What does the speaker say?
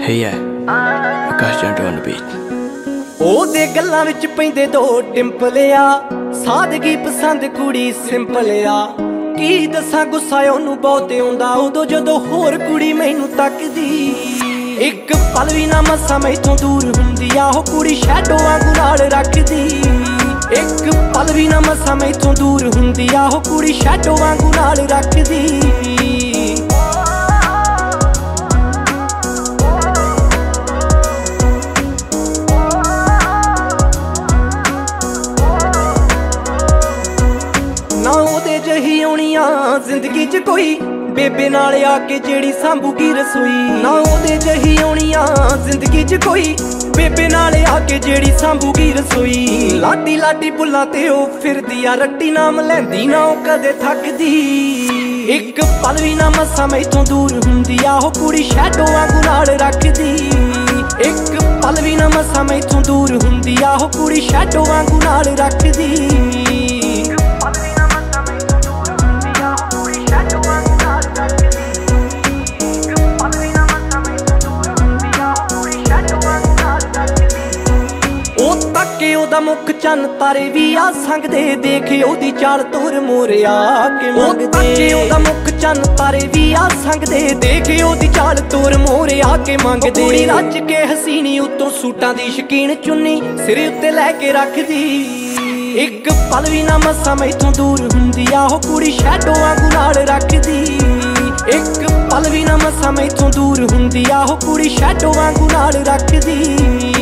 Hey yeah, Akash Junto on the beat. ਉਹਦੇ ਗੱਲਾਂ ਵਿੱਚ ਪੈਂਦੇ ਦੋ ਡਿੰਪਲ ਆ, ਸਾਦਗੀ ਪਸੰਦ ਕੁੜੀ ਸਿੰਪਲ ਆ। ਕੀ ਦੱਸਾਂ ਗੁੱਸਾ ਉਹਨੂੰ ਬਹੁਤ ਆਉਂਦਾ ਉਦੋਂ ਜਦੋਂ ਹੋਰ ਕੁੜੀ ਮੈਨੂੰ ਤੱਕਦੀ। ਇੱਕ ਪਲ ਵੀ ਨਾ ਮਸਾਂ ਮੈਥੋਂ ਦੂਰ ਹੁੰਦੀ ਆ ਉਹ ਕੁੜੀ ਸ਼ੈਡੋ ਵਾਂਗੂ ਨਾਲ ਰੱਖਦੀ। ਇੱਕ ਪਲ ਵੀ ਨਾ ਮਸਾਂ ਮੈਥੋਂ ਦੂਰ ਹੁੰਦੀ ਆ ਉਹ ਕੁੜੀ ਸ਼ੈਡੋ ਵਾਂਗੂ ਨਾਲ ਰੱਖਦੀ। ना ओदे जही आउणी आ जिंदगी च कोई बेबे नाल आके जेड़ी सांभूगी रसोई। ना ओदे जही आउणी आ जिंदगी च कोई बेबे नाल आके जेड़ी सांभूगी रसोई। लाडी लाडी बुल्लां ते ओ फिरदी आ रट्टी नाम लैंदी ना ओ कदे थकदी। एक पल भी ना मसां मैथों दूर हुंदी आ ओ कुड़ी शैडो वांगू नाल रखदी। एक पल भी ना मसां मैथों दूर हुंदी आ ओ कुड़ी शैडो वांगू नाल रखदी। ਉਹਦਾ ਮੁੱਖ ਚੰਨ ਤਾਰੇ ਵੀ ਆ ਸੰਗਦੇ ਦੇਖ ਉਹਦੀ ਚਾਲ ਤੋਰ ਮੋਰਿਆ ਕੇ ਮੰਗਦੇ। ਉਹਦਾ ਮੁੱਖ ਚੰਨ ਤਾਰੇ ਵੀ ਆ ਸੰਗਦੇ ਦੇਖ ਉਹਦੀ ਚਾਲ ਤੋਰ ਮੋਰਿਆ ਕੇ ਮੰਗਦੇ। ਕੁੜੀ ਰੱਜ ਕੇ ਹਸੀਨੀ ਉਤੋਂ ਸੂਟਾਂ ਦੀ ਸ਼ਕੀਨ ਚੁੰਨੀ ਸਿਰ ਉੱਤੇ ਲੈ ਕੇ ਰੱਖਦੀ। ਇੱਕ ਪਲ ਵੀ ਨਾ ਮਸਾਂ ਮੈਥੋਂ ਦੂਰ ਹੁੰਦੀ ਆ ਉਹ ਕੁੜੀ ਸ਼ੈਡੋ ਵਾਂਗੂ ਨਾਲ ਰੱਖਦੀ। ਇੱਕ ਪਲ ਵੀ ਨਾ ਮਸਾਂ ਮੈਥੋਂ ਦੂਰ ਹੁੰਦੀ ਆ ਉਹ ਕੁੜੀ ਸ਼ੈਡੋ ਵਾਂਗੂ ਨਾਲ ਰੱਖਦੀ।